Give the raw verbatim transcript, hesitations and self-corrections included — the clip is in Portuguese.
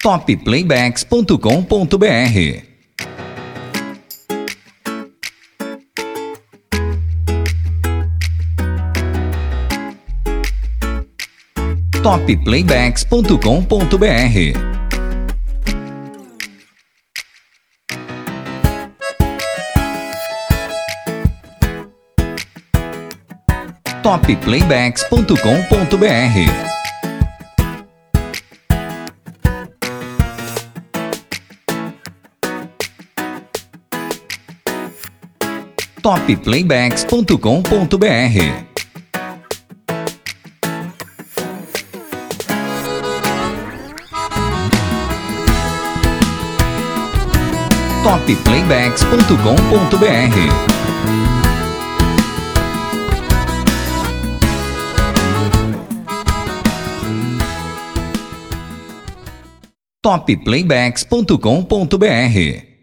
top playbacks ponto com ponto br. top playbacks ponto com ponto br. top playbacks ponto com ponto br. top playbacks ponto com ponto br. top playbacks ponto com ponto br. top playbacks ponto com ponto br.